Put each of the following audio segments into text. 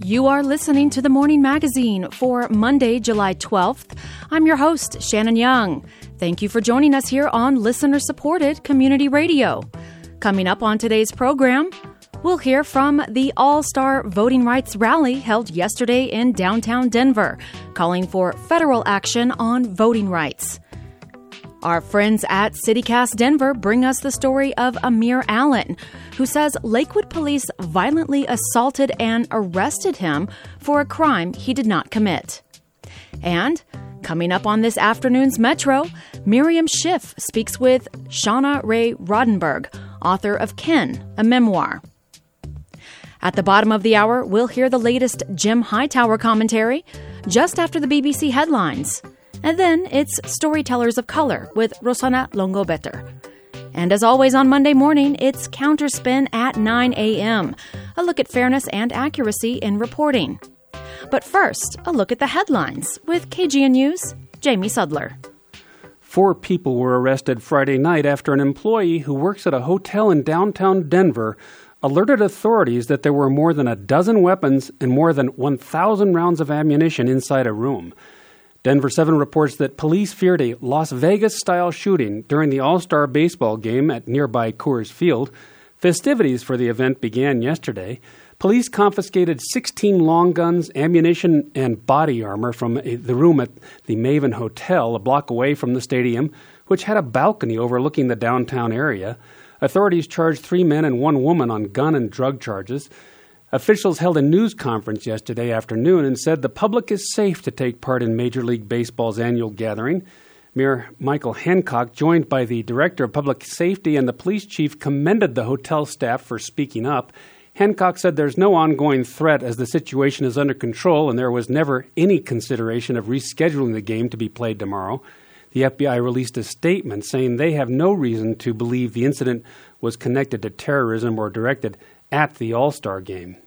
You are listening to the Morning Magazine for Monday, July 12th. I'm your host, Shannon Young. Thank you for joining us here on listener-supported community radio. Coming up on today's program, we'll hear from the All-Star Voting Rights Rally held yesterday in downtown Denver, calling for federal action on voting rights. Our friends at CityCast Denver bring us the story of Amir Allen, who says Lakewood police violently assaulted and arrested him for a crime he did not commit. And coming up on this afternoon's Metro, Miriam Schiff speaks with Shauna Ray Rodenberg, author of Ken, a memoir. At the bottom of the hour, we'll hear the latest Jim Hightower commentary just after the BBC headlines. And then it's Storytellers of Color with Rosana Longo-Better. And as always on Monday morning, it's Counterspin at 9 a.m., a look at fairness and accuracy in reporting. But first, a look at the headlines with KGNU's Jamie Sudler. 4 people were arrested Friday night after an employee who works at a hotel in downtown Denver alerted authorities that there were more than a dozen weapons and more than 1,000 rounds of ammunition inside a room. Denver 7 reports that police feared a Las Vegas-style shooting during the All-Star baseball game at nearby Coors Field. Festivities for the event began yesterday. Police confiscated 16 long guns, ammunition, and body armor from the room at the Maven Hotel, a block away from the stadium, which had a balcony overlooking the downtown area. Authorities charged 3 men and 1 woman on gun and drug charges. Officials held a news conference yesterday afternoon and said the public is safe to take part in Major League Baseball's annual gathering. Mayor Michael Hancock, joined by the Director of Public Safety and the police chief, commended the hotel staff for speaking up. Hancock said there's no ongoing threat as the situation is under control and there was never any consideration of rescheduling the game to be played tomorrow. The FBI released a statement saying they have no reason to believe the incident was connected to terrorism or directed at the All-Star game.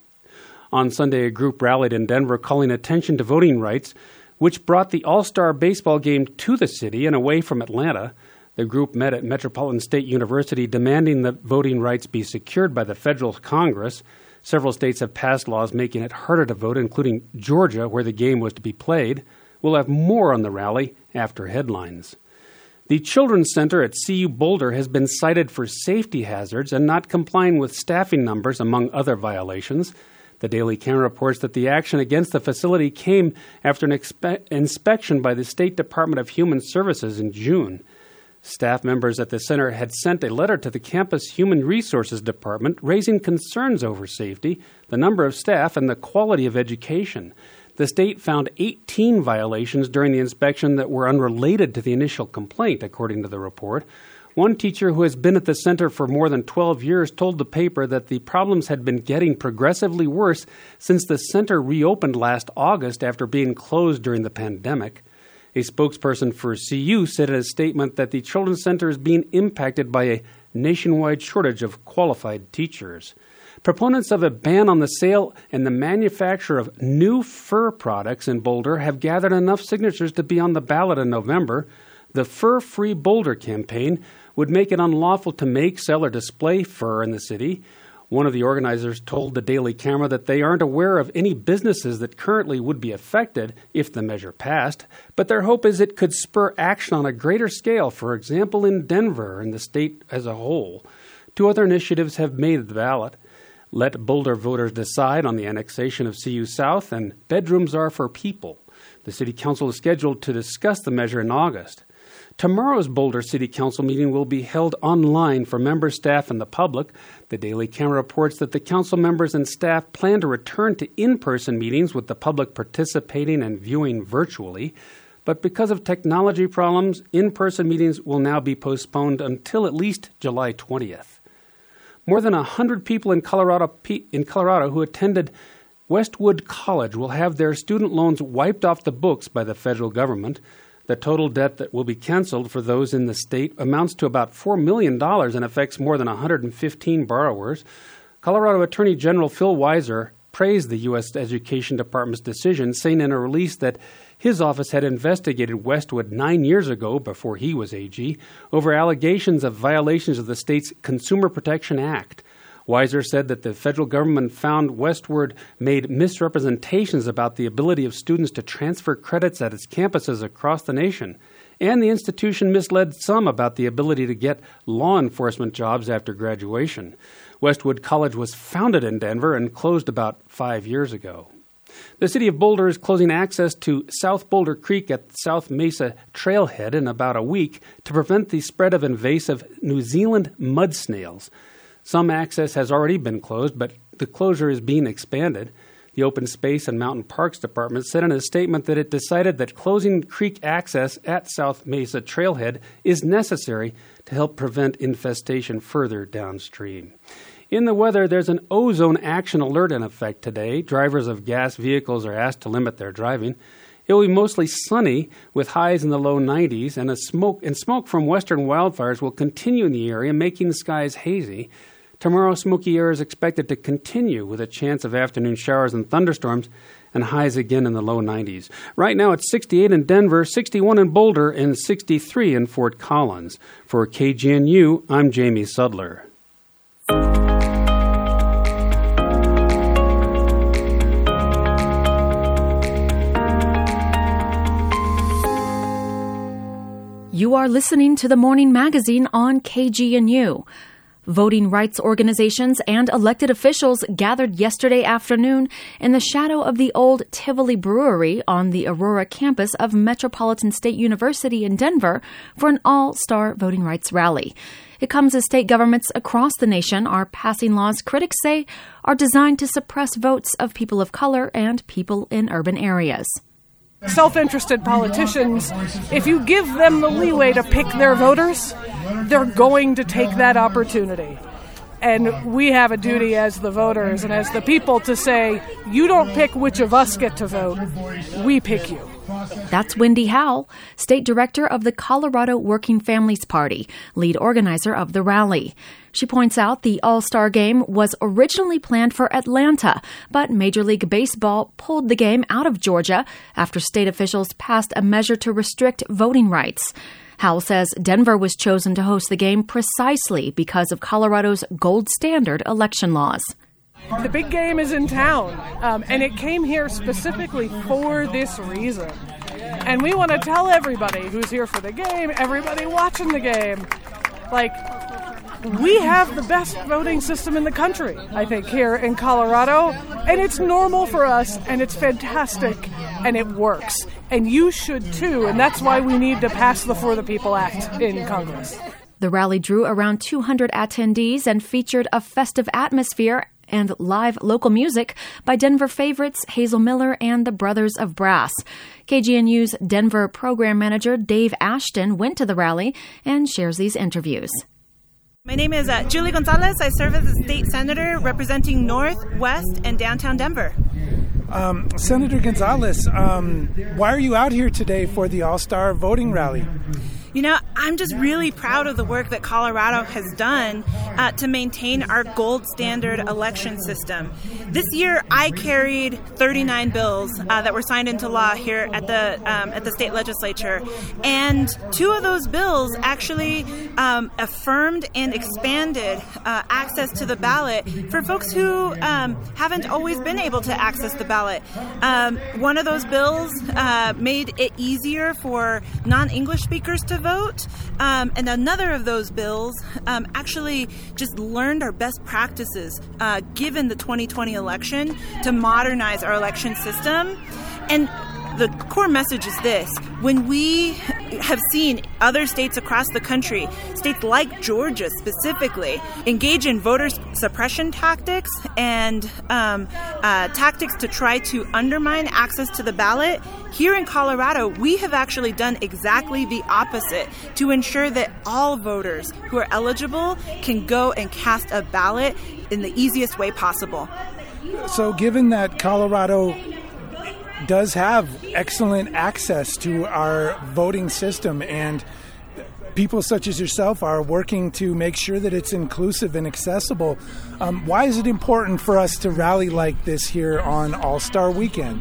On Sunday, a group rallied in Denver calling attention to voting rights, which brought the All-Star baseball game to the city and away from Atlanta. The group met at Metropolitan State University demanding that voting rights be secured by the federal Congress. Several states have passed laws making it harder to vote, including Georgia, where the game was to be played. We'll have more on the rally after headlines. The Children's Center at CU Boulder has been cited for safety hazards and not complying with staffing numbers, among other violations. The Daily Camera reports that the action against the facility came after an inspection by the State Department of Human Services in June. Staff members at the center had sent a letter to the campus Human Resources Department raising concerns over safety, the number of staff, and the quality of education. The state found 18 violations during the inspection that were unrelated to the initial complaint, according to the report. One teacher who has been at the center for more than 12 years told the paper that the problems had been getting progressively worse since the center reopened last August after being closed during the pandemic. A spokesperson for CU said in a statement that the Children's Center is being impacted by a nationwide shortage of qualified teachers. Proponents of a ban on the sale and the manufacture of new fur products in Boulder have gathered enough signatures to be on the ballot in November. The Fur Free Boulder campaign would make it unlawful to make, sell, or display fur in the city. One of the organizers told the Daily Camera that they aren't aware of any businesses that currently would be affected if the measure passed, but their hope is it could spur action on a greater scale, for example, in Denver and the state as a whole. 2 other initiatives have made the ballot. Let Boulder voters decide on the annexation of CU South, and Bedrooms Are for People. The City Council is scheduled to discuss the measure in August. Tomorrow's Boulder City Council meeting will be held online for members, staff, and the public. The Daily Camera reports that the council members and staff plan to return to in-person meetings with the public participating and viewing virtually. But because of technology problems, in-person meetings will now be postponed until at least July 20th. More than 100 people in Colorado who attended Westwood College will have their student loans wiped off the books by the federal government. The total debt that will be canceled for those in the state amounts to about $4 million and affects more than 115 borrowers. Colorado Attorney General Phil Weiser praised the U.S. Education Department's decision, saying in a release that his office had investigated Westwood 9 years ago, before he was AG, over allegations of violations of the state's Consumer Protection Act. Weiser said that the federal government found Westward made misrepresentations about the ability of students to transfer credits at its campuses across the nation, and the institution misled some about the ability to get law enforcement jobs after graduation. Westwood College was founded in Denver and closed about 5 years ago. The city of Boulder is closing access to South Boulder Creek at South Mesa Trailhead in about a week to prevent the spread of invasive New Zealand mud snails. Some access has already been closed, but the closure is being expanded. The Open Space and Mountain Parks Department said in a statement that it decided that closing creek access at South Mesa Trailhead is necessary to help prevent infestation further downstream. In the weather, there's an ozone action alert in effect today. Drivers of gas vehicles are asked to limit their driving. It will be mostly sunny with highs in the low 90s, and smoke from western wildfires will continue in the area, making the skies hazy. Tomorrow, smoky air is expected to continue with a chance of afternoon showers and thunderstorms and highs again in the low 90s. Right now, it's 68 in Denver, 61 in Boulder, and 63 in Fort Collins. For KGNU, I'm Jamie Sudler. You are listening to the Morning Magazine on KGNU. Voting rights organizations and elected officials gathered yesterday afternoon in the shadow of the old Tivoli Brewery on the Aurora campus of Metropolitan State University in Denver for an all-star voting rights rally. It comes as state governments across the nation are passing laws critics say are designed to suppress votes of people of color and people in urban areas. Self-interested politicians, if you give them the leeway to pick their voters, they're going to take that opportunity. And we have a duty as the voters and as the people to say, you don't pick which of us get to vote, we pick you. That's Wendy Howell, State Director of the Colorado Working Families Party, lead organizer of the rally. She points out the All-Star Game was originally planned for Atlanta, but Major League Baseball pulled the game out of Georgia after state officials passed a measure to restrict voting rights. Howell says Denver was chosen to host the game precisely because of Colorado's gold standard election laws. The big game is in town, and it came here specifically for this reason. And we want to tell everybody who's here for the game, everybody watching the game, we have the best voting system in the country, I think, here in Colorado. And it's normal for us, and it's fantastic, and it works. And you should too, and that's why we need to pass the For the People Act in Congress. The rally drew around 200 attendees and featured a festive atmosphere and live local music by Denver favorites Hazel Miller and the Brothers of Brass. KGNU's Denver program manager Dave Ashton went to the rally and shares these interviews. My name is Julie Gonzalez. I serve as a state senator representing North, West, and downtown Denver. Senator Gonzalez, why are you out here today for the All-Star Voting Rally? You know, I'm just really proud of the work that Colorado has done to maintain our gold standard election system. This year, I carried 39 bills that were signed into law here at the state legislature, and 2 of those bills actually affirmed and expanded access to the ballot for folks who haven't always been able to access the ballot. One of those bills made it easier for non-English speakers to vote, and another of those bills actually just learned our best practices given the 2020 election to modernize our election system. And the core message is this: when we have seen other states across the country, states like Georgia specifically, engage in voter suppression tactics and tactics to try to undermine access to the ballot, here in Colorado, we have actually done exactly the opposite to ensure that all voters who are eligible can go and cast a ballot in the easiest way possible. So given that Colorado does have excellent access to our voting system, and people such as yourself are working to make sure that it's inclusive and accessible, why is it important for us to rally like this here on All-Star Weekend?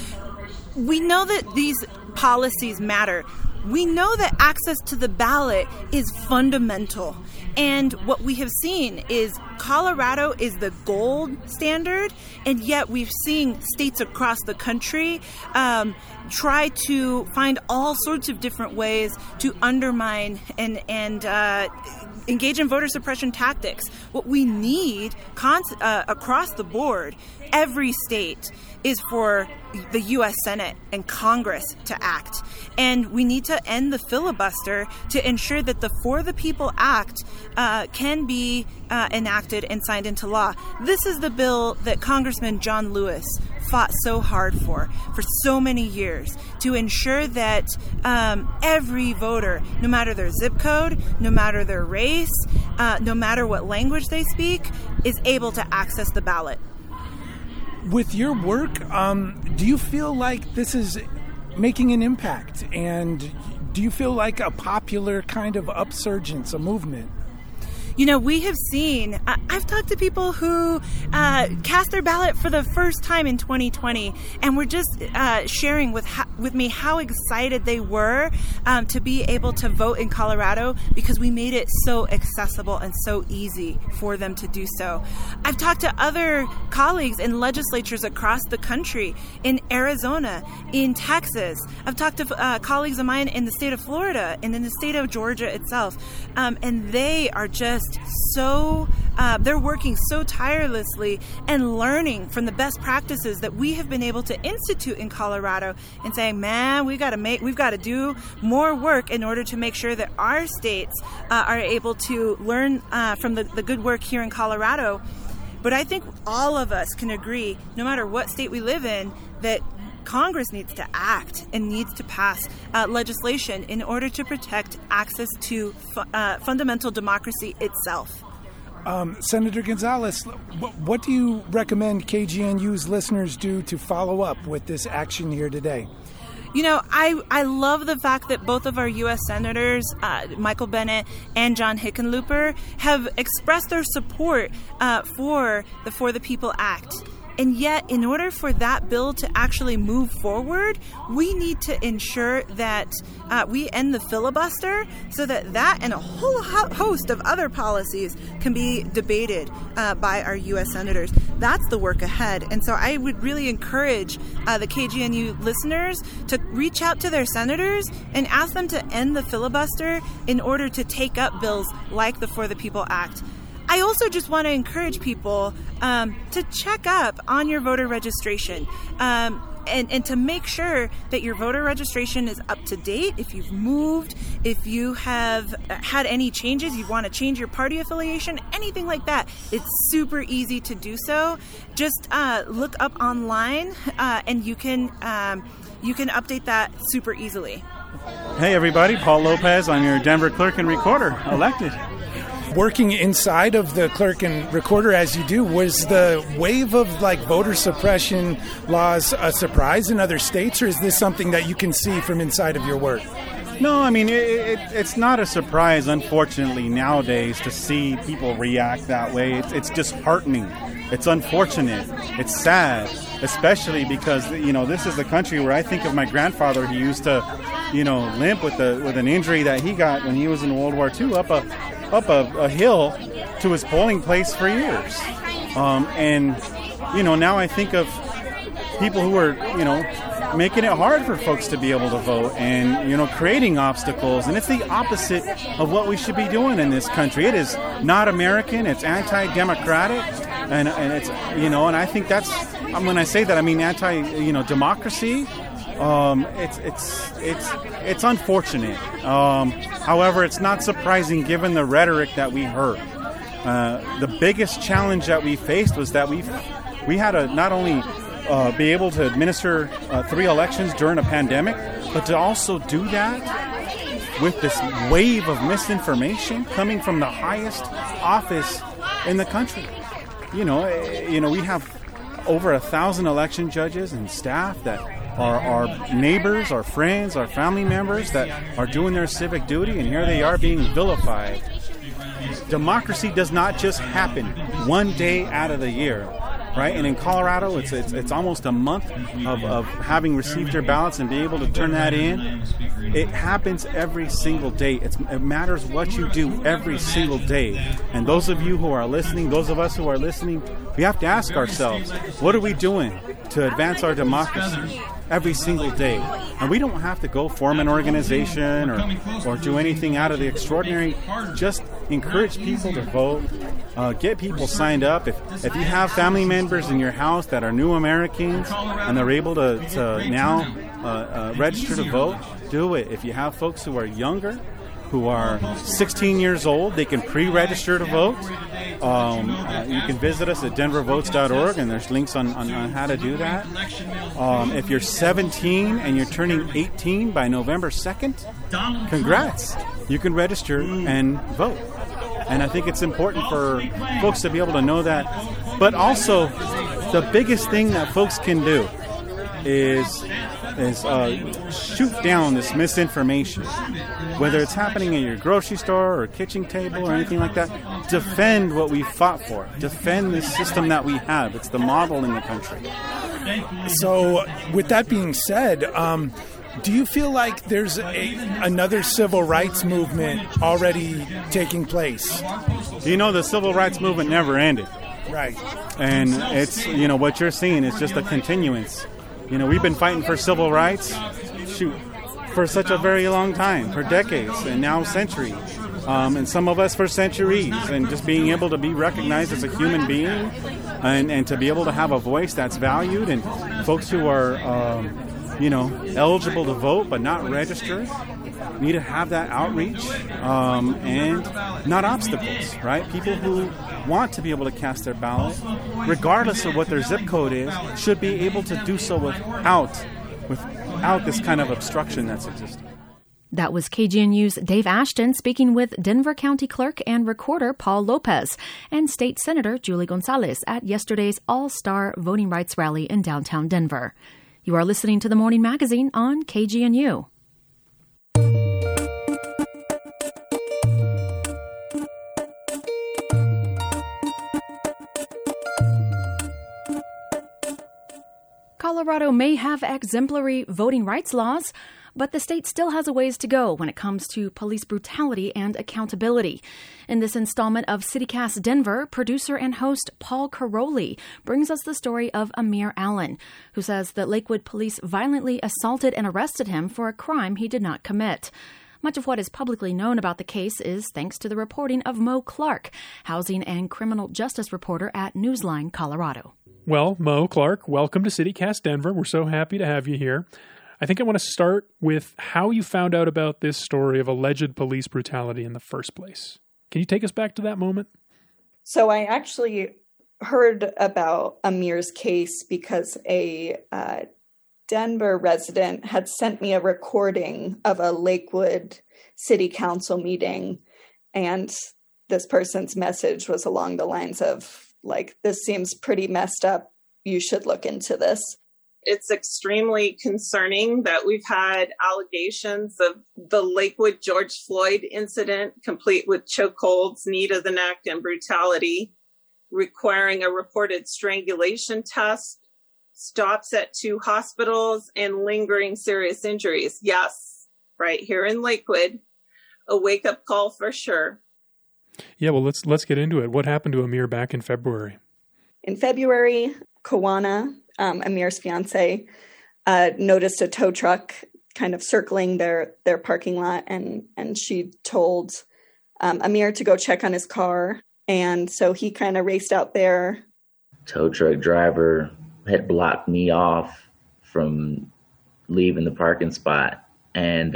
We know that these policies matter. We know that access to the ballot is fundamental. And what we have seen is Colorado is the gold standard, and yet we've seen states across the country try to find all sorts of different ways to undermine and engage in voter suppression tactics. What we need across the board, every state, is for the U.S. Senate and Congress to act. And we need to end the filibuster to ensure that the For the People Act can be enacted and signed into law. This is the bill that Congressman John Lewis fought so hard for so many years, to ensure that every voter, no matter their zip code, no matter their race, no matter what language they speak, is able to access the ballot. With your work, do you feel like this is making an impact? And do you feel like a popular kind of upsurgence, a movement? You know, we have seen, I've talked to people who cast their ballot for the first time in 2020, and were just sharing with me how excited they were to be able to vote in Colorado, because we made it so accessible and so easy for them to do so. I've talked to other colleagues in legislatures across the country, in Arizona, in Texas. I've talked to colleagues of mine in the state of Florida and in the state of Georgia itself, and they are just they're working so tirelessly and learning from the best practices that we have been able to institute in Colorado, and saying, man, we've got to do more work in order to make sure that our states are able to learn from the good work here in Colorado. But I think all of us can agree, no matter what state we live in, that Congress needs to act and needs to pass legislation in order to protect access to fundamental democracy itself. Senator Gonzalez, what do you recommend KGNU's listeners do to follow up with this action here today? You know, I love the fact that both of our U.S. senators, Michael Bennet and John Hickenlooper, have expressed their support for the For the People Act. And yet, in order for that bill to actually move forward, we need to ensure that we end the filibuster, so that and a whole host of other policies can be debated by our U.S. senators. That's the work ahead. And so I would really encourage the KGNU listeners to reach out to their senators and ask them to end the filibuster in order to take up bills like the For the People Act. I also just want to encourage people to check up on your voter registration and to make sure that your voter registration is up to date. If you've moved, if you have had any changes, you want to change your party affiliation, anything like that, it's super easy to do so. Just look up online and you can update that super easily. Hey everybody, Paul Lopez on your Denver Clerk and Recorder, elected. Working inside of the Clerk and Recorder as you do, was the wave of voter suppression laws a surprise in other states, or is this something that you can see from inside of your work? No, I mean, it's not a surprise, unfortunately, nowadays to see people react that way. It's disheartening. It's unfortunate. It's sad, especially because, this is the country where I think of my grandfather. He used to, limp with an injury that he got when he was in World War II up a hill to his polling place for years. Now I think of people who are, making it hard for folks to be able to vote and, creating obstacles. And it's the opposite of what we should be doing in this country. It is not American. It's anti-democratic. And it's, and I think that's, when I say that, I mean democracy. It's unfortunate. However, it's not surprising given the rhetoric that we heard. The biggest challenge that we faced was that we had to not only be able to administer 3 elections during a pandemic, but to also do that with this wave of misinformation coming from the highest office in the country. We have over 1,000 election judges and staff that are our neighbors, our friends, our family members that are doing their civic duty, and here they are being vilified. Democracy does not just happen one day out of the year. right? And in Colorado, it's almost a month of having received your ballots and be able to turn that in. It happens every single day. It matters what you do every single day. And those of you who are listening, those of us who are listening, we have to ask ourselves, what are we doing to advance our democracy every single day? And we don't have to go form an organization or do anything out of the extraordinary. Just encourage people to vote. Get people signed up. If you have family members in your house that are new Americans and they're able to now register to vote, do it. If you have folks who are younger, who are 16 years old, they can pre-register to vote. You can visit us at denvervotes.org, and there's links on how to do that. If you're 17 and you're turning 18 by November 2nd, congrats. You can register and vote. And I think it's important for folks to be able to know that. But also, the biggest thing that folks can do is shoot down this misinformation, whether it's happening at your grocery store or kitchen table or anything like that. Defend what we fought for. Defend this system that we have. It's the model in the country. So with that being said, do you feel like there's another civil rights movement already taking place? The civil rights movement never ended. Right. And it's, what you're seeing is just a continuance. We've been fighting for civil rights, for such a very long time, for decades, and now centuries. And some of us for centuries. And just being able to be recognized as a human being and to be able to have a voice that's valued, and folks who are, eligible to vote but not registered need to have that outreach and not obstacles, right? People who want to be able to cast their ballot, regardless of what their zip code is, should be able to do so without this kind of obstruction that's existing. That was KGNU's Dave Ashton speaking with Denver County Clerk and Recorder Paul Lopez and State Senator Julie Gonzalez at yesterday's All-Star Voting Rights Rally in downtown Denver. You are listening to The Morning Magazine on KGNU. Colorado may have exemplary voting rights laws, but the state still has a ways to go when it comes to police brutality and accountability. In this installment of CityCast Denver, producer and host Paul Caroli brings us the story of Amir Allen, who says that Lakewood police violently assaulted and arrested him for a crime he did not commit. Much of what is publicly known about the case is thanks to the reporting of Mo Clark, housing and criminal justice reporter at Newsline, Colorado. Well, Mo Clark, welcome to CityCast Denver. We're so happy to have you here. I think I want to start with how you found out about this story of alleged police brutality in the first place. Can you take us back to that moment? So I actually heard about Amir's case because a Denver resident had sent me a recording of a Lakewood City Council meeting, and this person's message was along the lines of, this seems pretty messed up. You should look into this. It's extremely concerning that we've had allegations of the Lakewood George Floyd incident, complete with chokeholds, knee to the neck, and brutality, requiring a reported strangulation test, stops at 2 hospitals, and lingering serious injuries. Yes, right here in Lakewood, a wake-up call for sure. Yeah, well, let's get into it. What happened to Amir back in February? In February, Kawana, Amir's fiance, noticed a tow truck kind of circling their parking lot, and she told Amir to go check on his car. And so he kind of raced out there. Tow truck driver had blocked me off from leaving the parking spot and,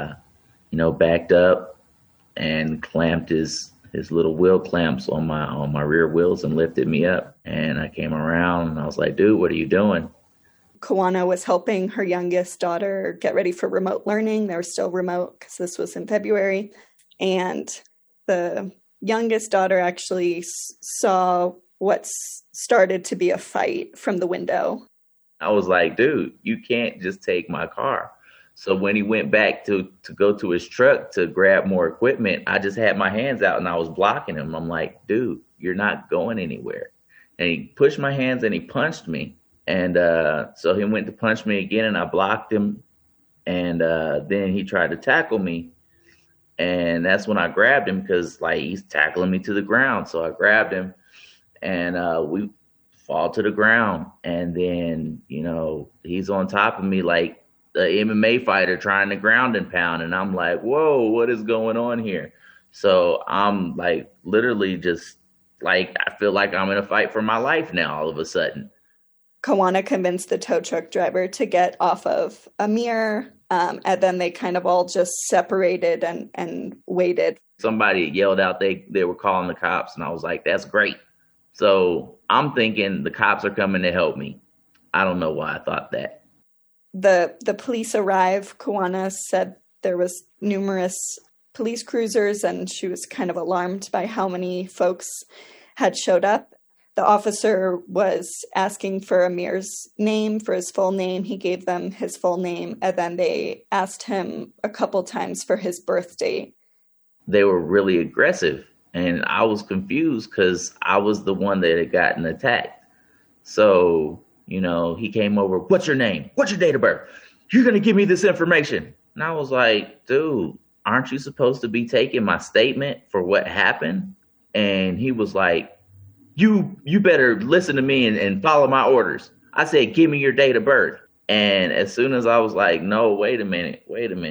backed up and clamped his little wheel clamps on my rear wheels and lifted me up. And I came around and I was like, dude, what are you doing? Kawana was helping her youngest daughter get ready for remote learning. They were still remote because this was in February. And the youngest daughter actually saw what started to be a fight from the window. I was like, dude, you can't just take my car. So when he went back to go to his truck to grab more equipment, I just had my hands out and I was blocking him. I'm like, dude, you're not going anywhere. and he pushed my hands and he punched me. And so he went to punch me again, and I blocked him. And then he tried to tackle me. And that's when I grabbed him, because like he's tackling me to the ground. So I grabbed him, and we fall to the ground. And then, you know, he's on top of me like the MMA fighter trying to ground and pound. And I'm like, whoa, what is going on here? So I'm like literally just like, I feel like I'm in a fight for my life now all of a sudden. Kawana convinced the tow truck driver to get off of Amir, and then they kind of all just separated and waited. Somebody yelled out they were calling the cops, and I was like, that's great. So I'm thinking the cops are coming to help me. I don't know why I thought that. The police arrive. Kawana said there was numerous police cruisers, and she was kind of alarmed by how many folks had showed up. The officer was asking for Amir's name, for his full name. He gave them his full name, and then they asked him a couple times for his birth date. They were really aggressive, and I was confused because I was the one that had gotten attacked. So, you know, he came over, what's your name? What's your date of birth? You're going to give me this information. And I was like, dude, aren't you supposed to be taking my statement for what happened? And he was like, you better listen to me and follow my orders. I said, give me your date of birth. And as soon as I was like, no, wait a minute.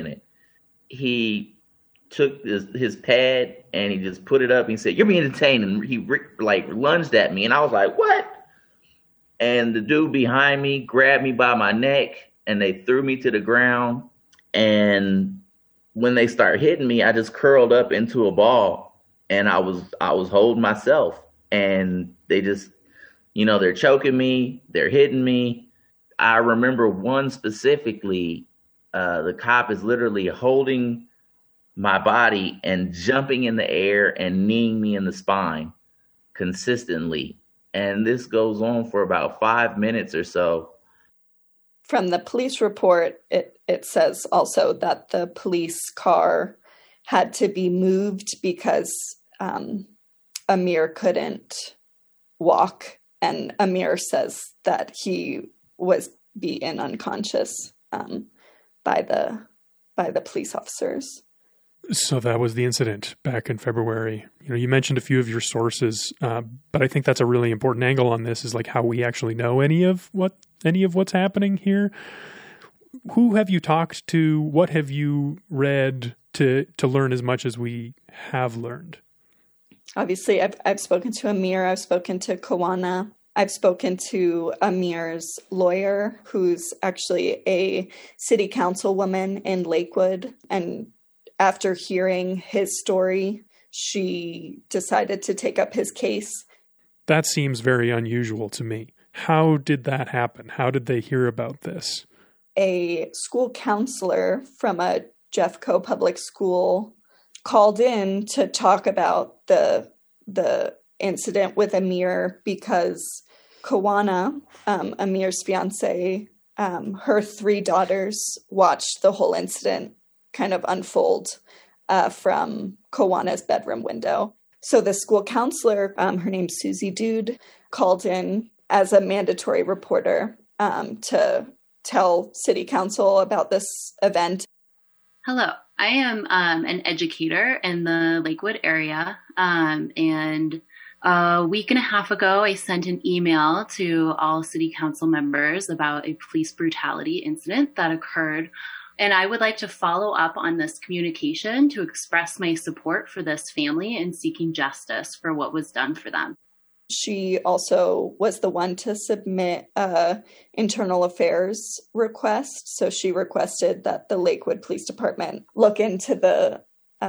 He took his pad and he just put it up. And he said, you're being detained. And he like lunged at me. And I was like, what? And the dude behind me grabbed me by my neck and they threw me to the ground. And when they start hitting me, I just curled up into a ball and I was holding myself. And they just, you know, they're choking me, they're hitting me. I remember one specifically, the cop is literally holding my body and jumping in the air and kneeing me in the spine consistently. And this goes on for about 5 minutes or so. From the police report, it says also that the police car had to be moved because Amir couldn't walk, and Amir says that he was beaten unconscious by the police officers. So that was the incident back in February. You know, you mentioned a few of your sources, but I think that's a really important angle on this, is like how we actually know any of what's happening here. Who have you talked to? What have you read to learn as much as we have learned? Obviously, I've spoken to Amir, I've spoken to Kawana, I've spoken to Amir's lawyer, who's actually a city councilwoman in Lakewood. And after hearing his story, she decided to take up his case. That seems very unusual to me. How did that happen? How did they hear about this? A school counselor from a Jeffco public school called in to talk about the incident with Amir because Kawana, Amir's fiance, her 3 daughters watched the whole incident kind of unfold from Kawana's bedroom window. So the school counselor, her name's Susie Dude, called in as a mandatory reporter to tell city council about this event. Hello, I am an educator in the Lakewood area, and a week and a half ago, I sent an email to all city council members about a police brutality incident that occurred, and I would like to follow up on this communication to express my support for this family and seeking justice for what was done for them. She also was the one to submit an internal affairs request. So she requested that the Lakewood Police Department look into the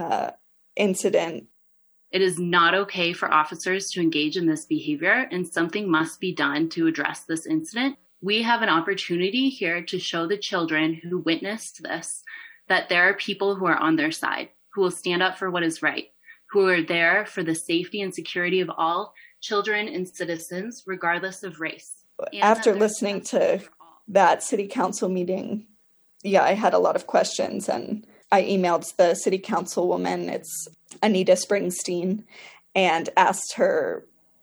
incident. It is not okay for officers to engage in this behavior, and something must be done to address this incident. We have an opportunity here to show the children who witnessed this that there are people who are on their side, who will stand up for what is right, who are there for the safety and security of all children and citizens, regardless of race. After listening to that city council meeting, I had a lot of questions, and I emailed the city councilwoman, it's Anita Springsteen, and asked her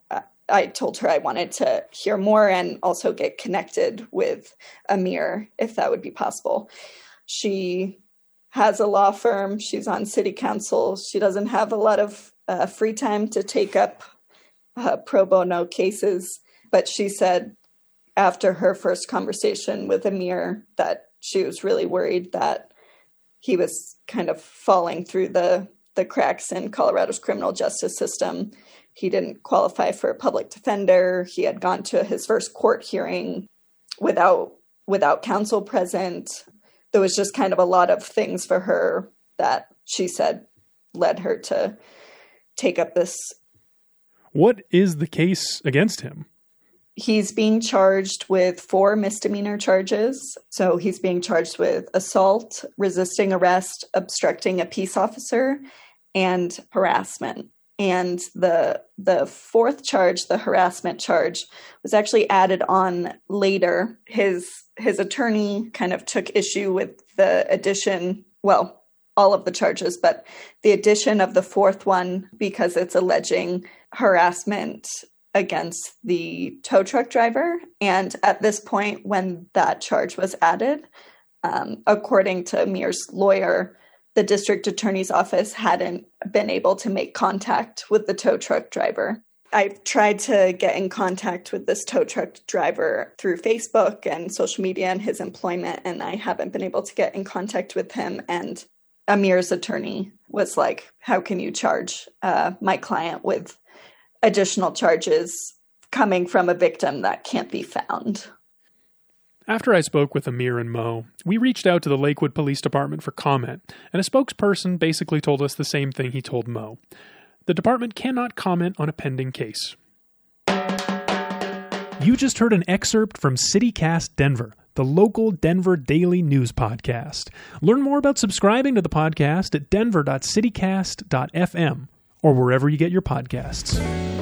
I told her I wanted to hear more and also get connected with Amir, if that would be possible. She has a law firm. She's on city council. She doesn't have a lot of free time to take up pro bono cases. But she said after her first conversation with Amir that she was really worried that he was kind of falling through the cracks in Colorado's criminal justice system. He didn't qualify for a public defender. He had gone to his first court hearing without counsel present. There was just kind of a lot of things for her that she said led her to take up this. What is the case against him? He's being charged with 4 misdemeanor charges. So he's being charged with assault, resisting arrest, obstructing a peace officer, and harassment. And the 4th charge, the harassment charge, was actually added on later. His attorney kind of took issue with the addition, well, all of the charges, but the addition of the 4th one because it's alleging harassment against the tow truck driver. And at this point, when that charge was added, according to Amir's lawyer, the district attorney's office hadn't been able to make contact with the tow truck driver. I've tried to get in contact with this tow truck driver through Facebook and social media and his employment, and I haven't been able to get in contact with him. And Amir's attorney was like, how can you charge my client with additional charges coming from a victim that can't be found? After I spoke with Amir and Mo, we reached out to the Lakewood Police Department for comment, and a spokesperson basically told us the same thing he told Mo. The department cannot comment on a pending case. You just heard an excerpt from CityCast Denver, the local Denver daily news podcast. Learn more about subscribing to the podcast at denver.citycast.fm or wherever you get your podcasts.